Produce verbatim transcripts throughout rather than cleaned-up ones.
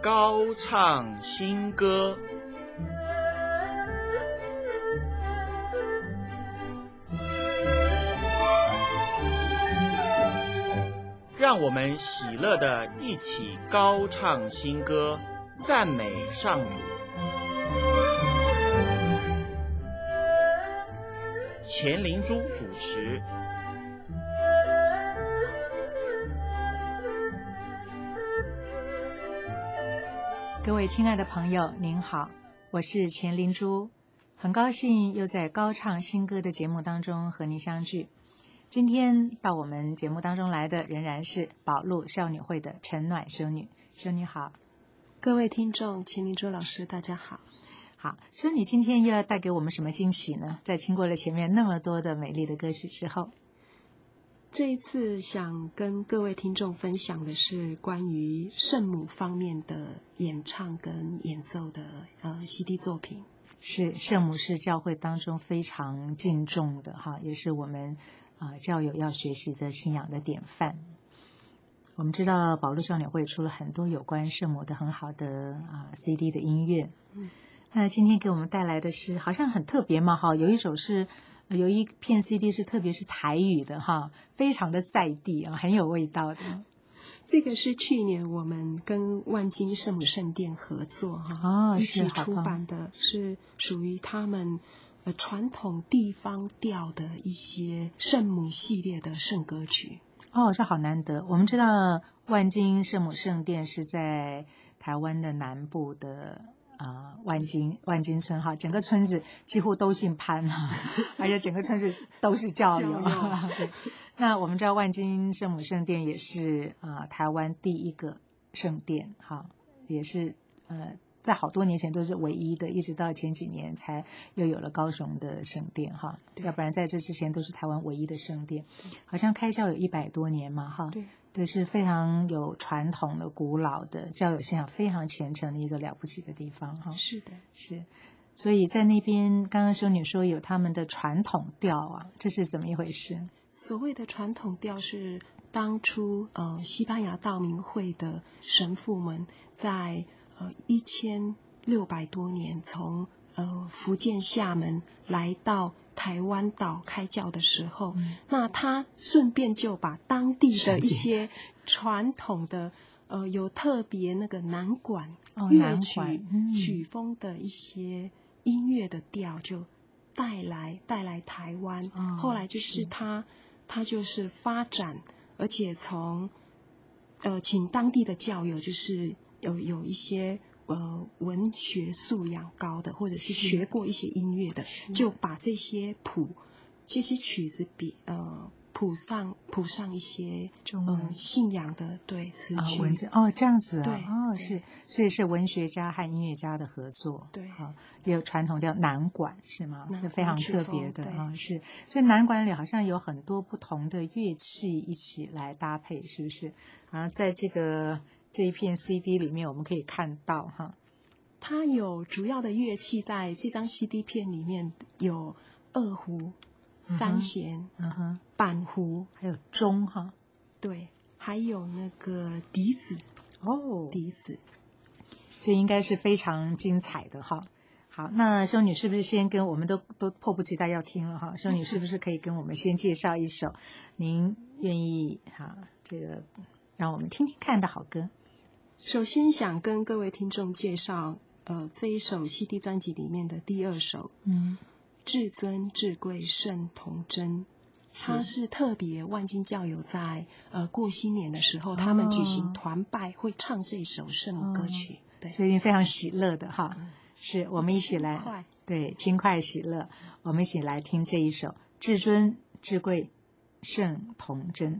高唱新歌。让我们喜乐地一起高唱新歌，赞美上主。钱灵珠主持。 各位亲爱的朋友，您好，我是钱灵珠，很高兴又在高唱新歌的节目当中和您相聚。今天到我们节目当中来的仍然是宝路少女会的陈暖修女。修女好。 各位听众，钱灵珠老师大家好。 好，修女今天又要带给我们什么惊喜呢？在经过了前面那么多的美丽的歌曲之后， 这一次想跟各位听众分享的是关于圣母方面的演唱跟演奏的呃 C D 作品。 是，圣母是教会当中非常敬重的哈，也是我们啊、呃、教友要学习的信仰的典范。我们知道宝路少女会出了很多有关圣母的很好的啊、呃、C D 的音乐。嗯，那今天给我们带来的是好像很特别嘛哈，有一首是有一片 C D 是特别是台语的哈，非常的在地啊，很有味道的。 这个是去年我们跟万金圣母圣殿合作哈， 哦， 一起出版的，是属于他们呃传统地方调的一些圣母系列的圣歌曲。 哦，这好难得。我们知道万金圣母圣殿是在台湾的南部的啊、呃、万金万金村哈，整个村子几乎都姓潘哈，而且整个村子都是教友。那我们知道万金圣母圣殿也是啊、呃、台湾第一个圣殿哈，也是呃在好多年前都是唯一的，一直到前几年才又有了高雄的圣殿哈，要不然在这之前都是台湾唯一的圣殿，好像开教有一百多年嘛哈。 对。 对，是非常有传统的、古老的教友信仰，非常虔诚的一个了不起的地方哈。 是的， 是。所以在那边，刚刚修女说有他们的传统调啊，这是怎么一回事？ 所谓的传统调是当初呃西班牙道明会的神父们在呃一千六百多年从呃福建厦门来到台湾岛开教的时候，嗯、那他顺便就把当地的一些传统的呃有特别那个南管乐曲、 哦嗯、 曲风的一些音乐的调就带来带来台湾，哦、后来就是他他就是发展，而且从呃请当地的教友就是有有一些。呃，文学素养高的，或者是学过一些音乐的，就把这些谱、这些曲子比呃谱上谱上一些呃信仰的对词曲、 哦、文字哦，这样子啊， 对哦是，所以是文学家和音乐家的合作， 对， 啊，也有传统叫南管是吗？是非常特别的啊、哦，是，所以南管里好像有很多不同的乐器一起来搭配，是不是？啊，在这个。这一片 C D 里面我们可以看到哈， 它有主要的乐器，在这张 C D 片里面有二胡、三弦、 嗯哼、 板胡， 还有钟哈， 对，还有那个笛子哦， 笛子， 所以应该是非常精彩的哈。好，那修女是不是先跟我们都都迫不及待要听了哈？修女是不是可以跟我们先介绍一首您愿意哈这个让我们听听看的好歌？ 首先想跟各位听众介绍，呃，这一首 C D 专辑里面的第二首，嗯，至尊至贵圣童真，它是特别万金教友在呃过新年的时候，哦、他们举行团拜会唱这首圣母歌曲，哦、对， 所以非常喜乐的哈。嗯、是我们一起来，对，轻快喜乐，我们一起来听这一首至尊至贵圣童真。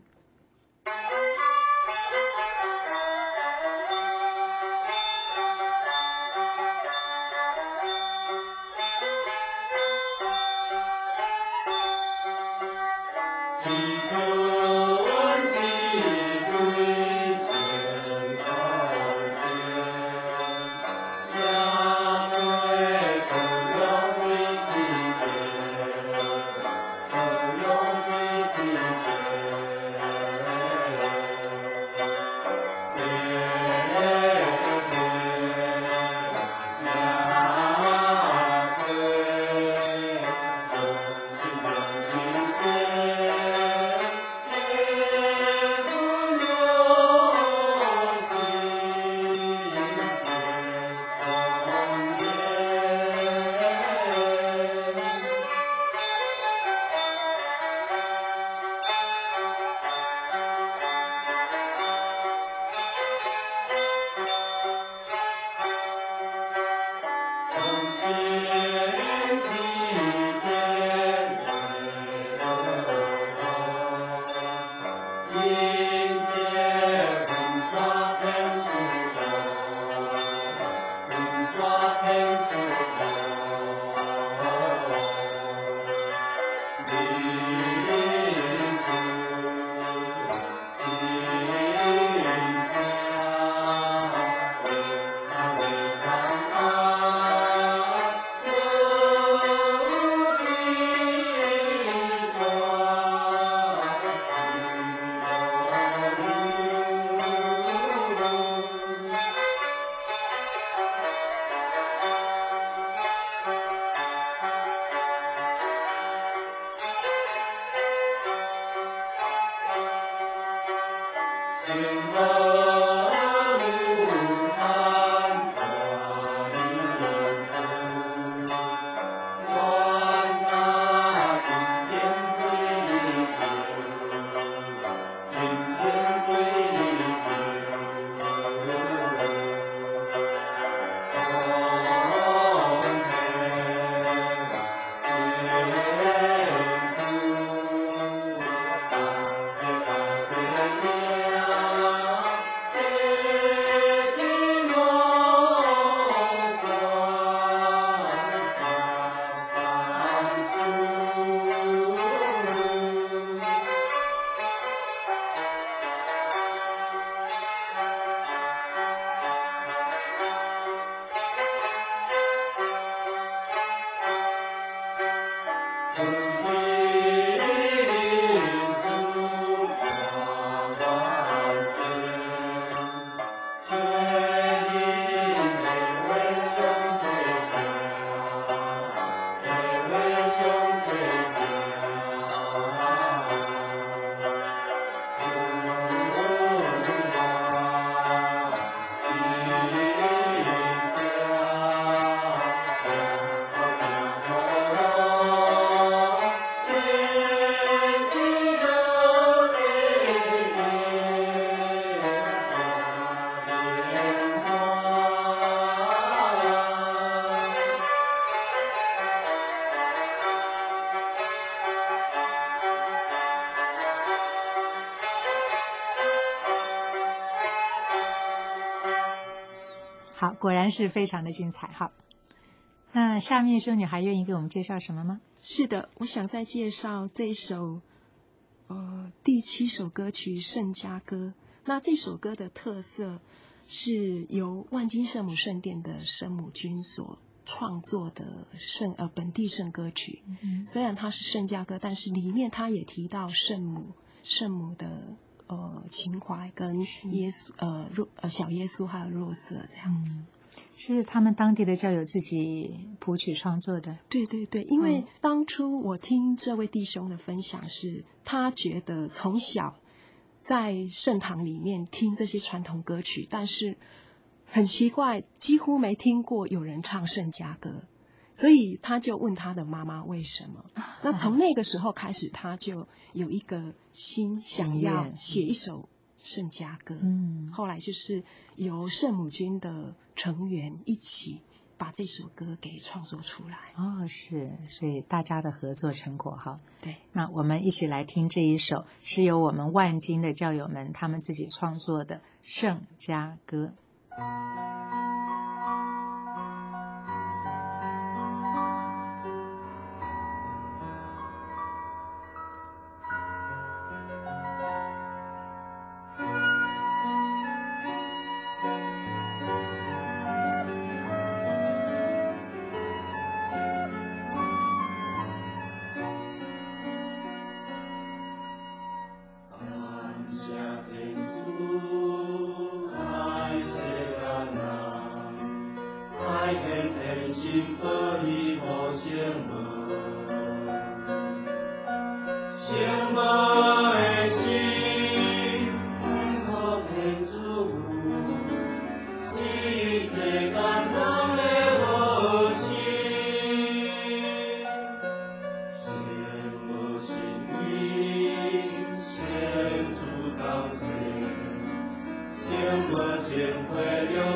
好，果然是非常的精彩。好，那下面修女还愿意给我们介绍什么吗？ 是的，我想再介绍这一首呃第七首歌曲《圣家歌》。那这首歌的特色是由万金圣母圣殿的圣母军所创作的圣呃本地圣歌曲。嗯、虽然它是圣家歌，但是里面它也提到圣母圣母的呃情怀跟耶稣呃若呃小耶稣还有若瑟这样子。嗯， 是他们当地的教友自己谱曲创作的。 对对对，因为当初我听这位弟兄的分享是，他觉得从小在圣堂里面听这些传统歌曲，但是很奇怪，几乎没听过有人唱圣家歌，所以他就问他的妈妈为什么。那从那个时候开始，他就有一个心想要写一首圣家歌。嗯，后来就是由圣母军的成员一起把这首歌给创作出来。 哦，是，所以大家的合作成果哈。 对， 那我们一起来听这一首，是由我们万金的教友们他们自己创作的圣家歌。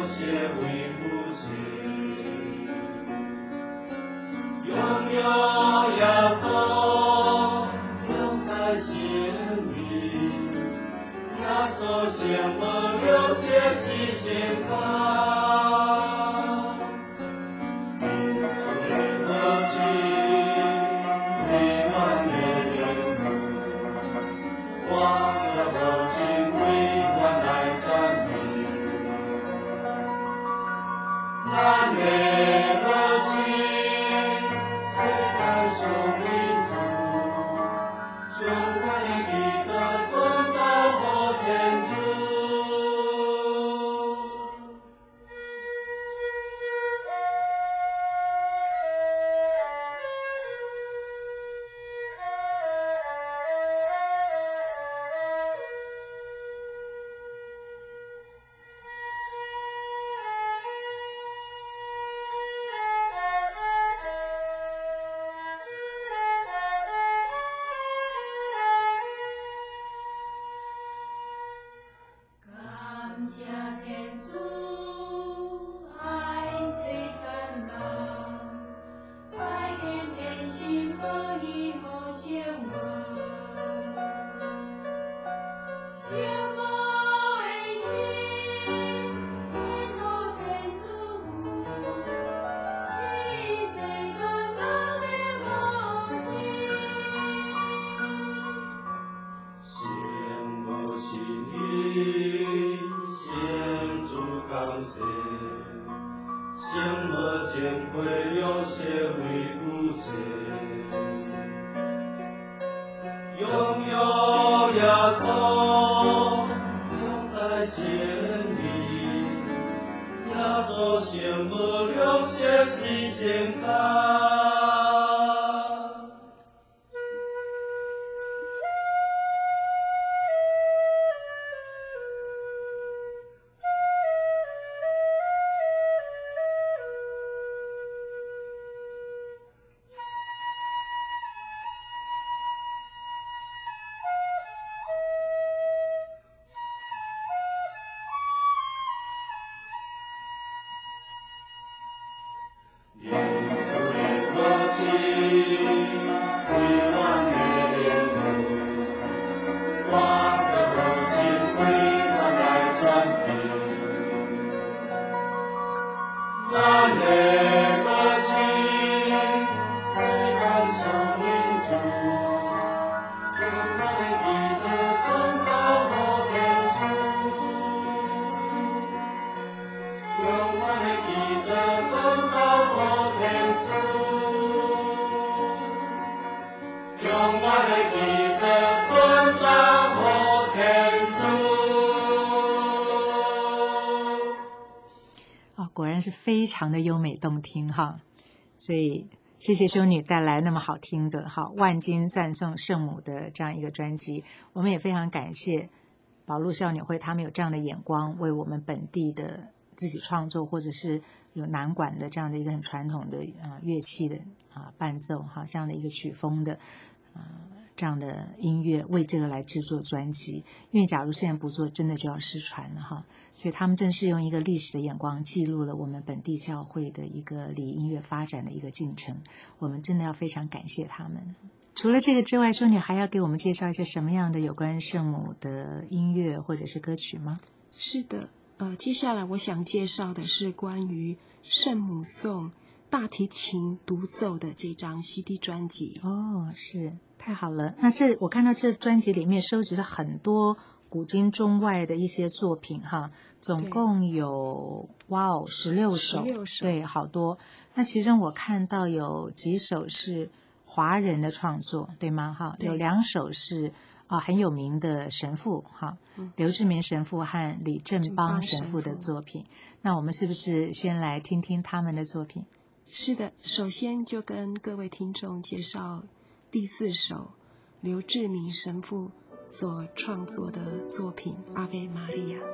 永远心无情愧有些为不切，拥有耶稣，永在心里，耶稣心无流血是心肝。 是非常的优美动听哈，所以谢谢修女带来那么好听的哈万金赞颂圣母的这样一个专辑。我们也非常感谢宝路少女会他们有这样的眼光，为我们本地的自己创作或者是有南管的这样的一个很传统的啊、呃、乐器的啊、呃、伴奏哈这样的一个曲风的啊、呃、这样的音乐，为这个来制作专辑。因为假如现在不做，真的就要失传了哈。所以他们正是用一个历史的眼光记录了我们本地教会的一个礼仪音乐发展的一个进程，我们真的要非常感谢他们。除了这个之外，修女还要给我们介绍一些什么样的有关圣母的音乐或者是歌曲吗？ 是的，呃，接下来我想介绍的是关于圣母颂大提琴独奏的这张 C D 专辑。 哦，是，太好了。那这我看到这专辑里面收集了很多古今中外的一些作品哈，总共有哇哦十六首，对，好多。那其中我看到有几首是华人的创作，对吗？哈，有两首是啊、呃、很有名的神父哈，嗯、刘志明神父和李正邦神父的作品。那我们是不是先来听听他们的作品？ 是的，首先就跟各位听众介绍第四首刘志明神父所创作的作品《阿维玛利亚》。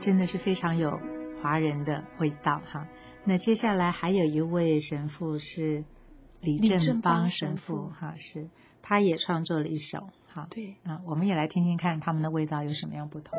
真的是非常有华人的味道哈。那接下来还有一位神父是李正邦神父哈，是他也创作了一首哈。 对， 那我们也来听听看他们的味道有什么样不同。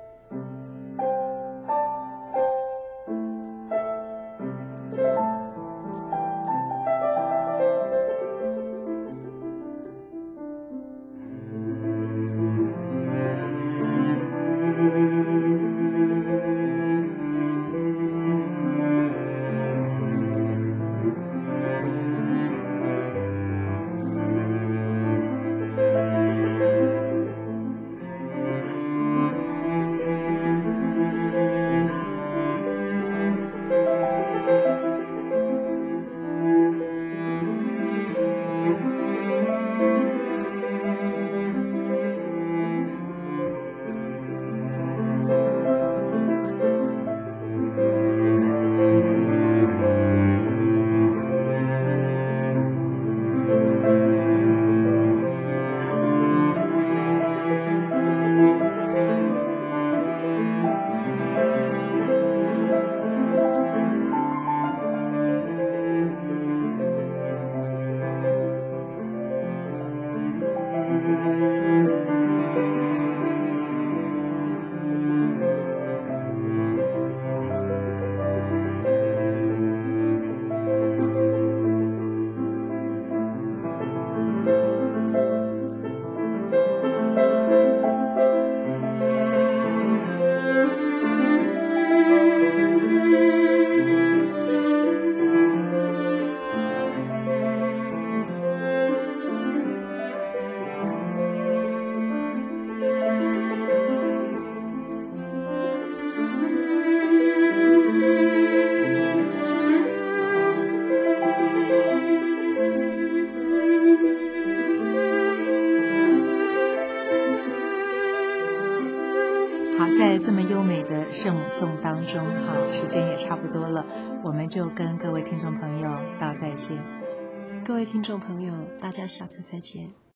在这么优美的圣母颂当中哈，时间也差不多了，我们就跟各位听众朋友道再见。 各位听众朋友，大家下次再见。